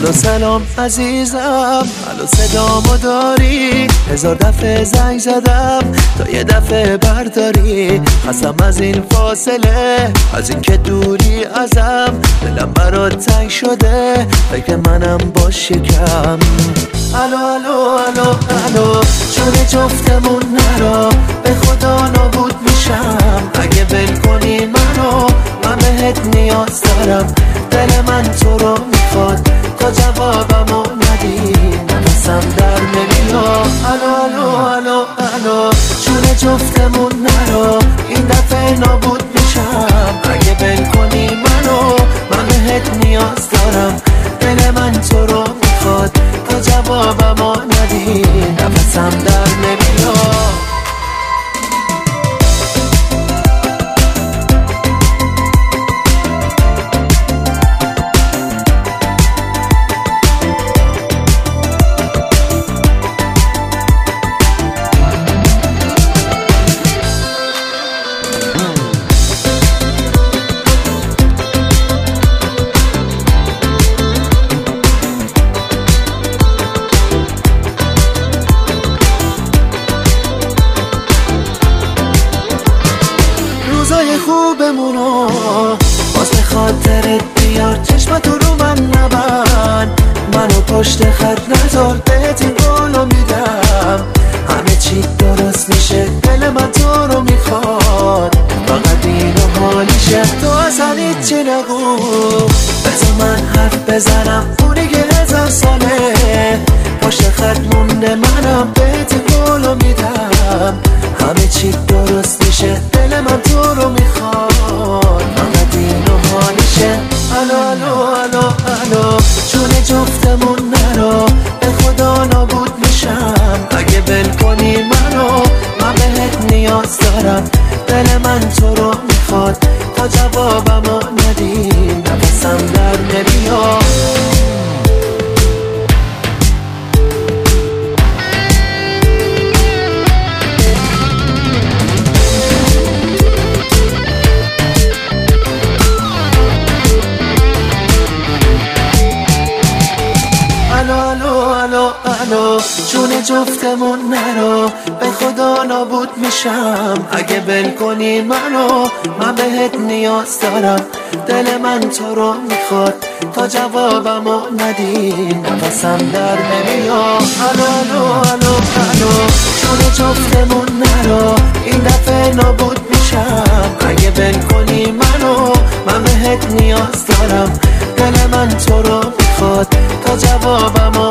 الو سلام عزیزم، الو صدامو داری؟ 1000 دفعه زنگ زدم تا یه دفعه برداری. خستم از این فاصله، از این که دوری ازم. دلم برات تنگ شده، فکر منم باش یکم. الو الو الو الو جون جفتمون نرو، به خدا نابود میشم اگه ول کنی منو. من بهت نیاز دارم، دل من تو رو میخواد، تا جوابمو ندی نفسم در نمیاد. الو الو الو الو جون جفتمون نرو، این دفعه نابود میشم اگه ول کنی منو. من بهت نیاز دارم، دل من تو رو میخواد، تا جوابمو ندی نفسم در نمیاد. روزای خوبمونو باز به خاطرت بیار، چشمتو رو من نبند، منو پشت خط نذار، بهت این قولو میدم. همه چی درست میشه، دل من تو رو میخواد، فقط اینو حالیشه. تو اصلا هیچی نگو، بذار من حرف بزنم. اونی که 1000 ساله پشت خط مونده، منم بهت این قولو میدم. همه چی درست میشه، دل من تو رو میخواد، فقط اینو حالیشه. الو الو الو الو جون جفتمون نرو، به خدا نابود میشم اگه ول کنی منو. من بهت نیاز دارم، دل من تو رو میخواد، تا جوابمو ندی نفسم در نمیاد. الو جون جفتمون نرو، به خدا نابود میشم اگه ول کنی منو. من بهت نیاز دارم، دل من تو رو میخواد، تا جوابمو ندی نفسم در نمیاد. الو الو الو الو جون جفتمون نرو، این دفعه نابود میشم اگه ول کنی منو. من بهت نیاز دارم، دل من تو رو میخواد، تا جوابمو